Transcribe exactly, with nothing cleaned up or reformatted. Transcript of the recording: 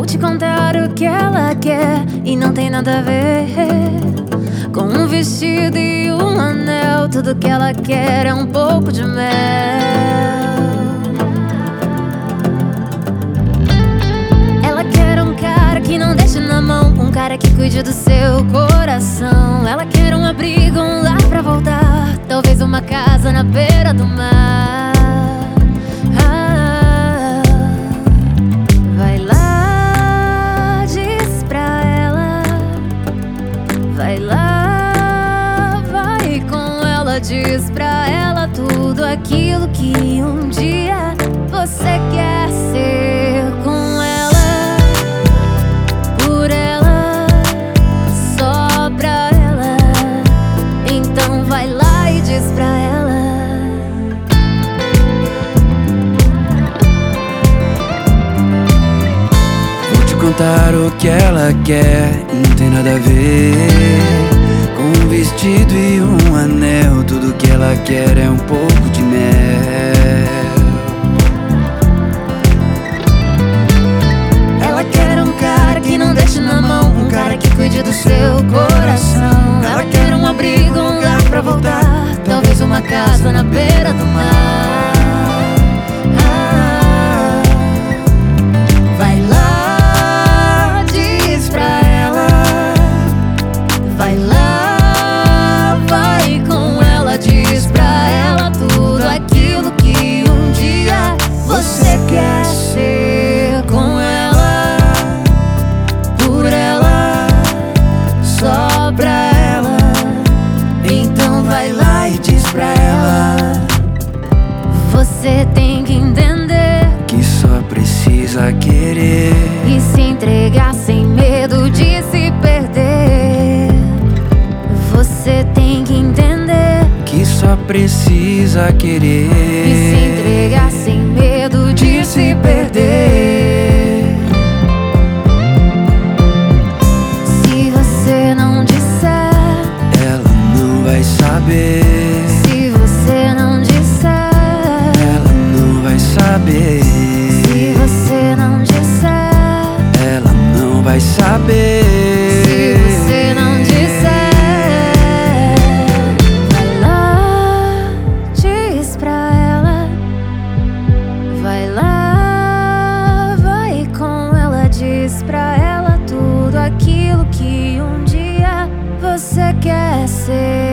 te contar o que ela quer e não tem nada a ver com um vestido e um anel. Tudo que ela quer é um pouco de mel. Ela quer um cara que não deixe na mão, um cara que cuide do seu coração. Ela quer um abrigo, um lar pra voltar, talvez uma casa na beira do mar. Ah, vai lá, diz pra ela. Vai lá, vai com ela, diz pra ela tudo aquilo que um dia você quer ser. Com ela, por ela, só pra ela. Então vai lá e diz pra ela. Vou te contar o que ela quer, não tem nada a ver com um vestido e um anel. Tudo que ela quer é um pouco de mel. Ela quer um cara que não deixe na mão, um cara que cuide do seu coração. Ela quer um abrigo, um lar pra voltar, talvez uma casa na beira do mar. Ah, vai lá, diz pra ela. Vai lá, vai com ela, diz pra ela tudo aquilo que um dia você quer ser. Com ela, por ela, só pra ela. Então vai lá e diz pra ela. Você tem que entender Que só precisa querer e se entregar sem medo de se perder. Você tem que entender que só precisa querer e se entregar sem medo de se perder. Se você não disser, ela não vai saber. se você não disser, Ela não vai saber. se você não disser, Ela não vai saber. se você não disser, vai lá, diz pra ela. Vai lá, vai com ela, diz pra ela tudo aquilo que um dia você quer ser.